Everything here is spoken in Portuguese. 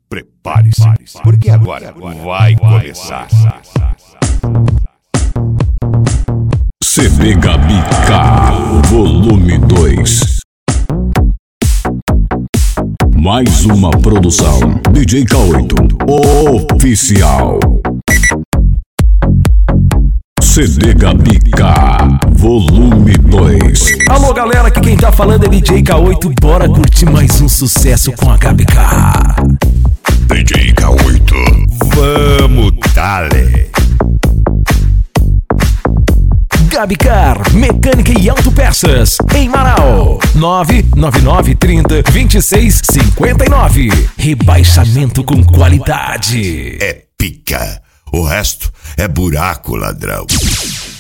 Prepare-se, porque agora vai começar. CD Gabi K, volume 2. Mais uma produção DJ K8 oficial. CD Gabi K, volume 2. Alô galera, aqui quem tá falando é DJ K8. Bora curtir mais um sucesso com a Gabi K. DJ K8, vamos dale. Gabi Car, mecânica e autopeças, em Marau, 999302659. Rebaixamento com qualidade. É pica, o resto é buraco, ladrão.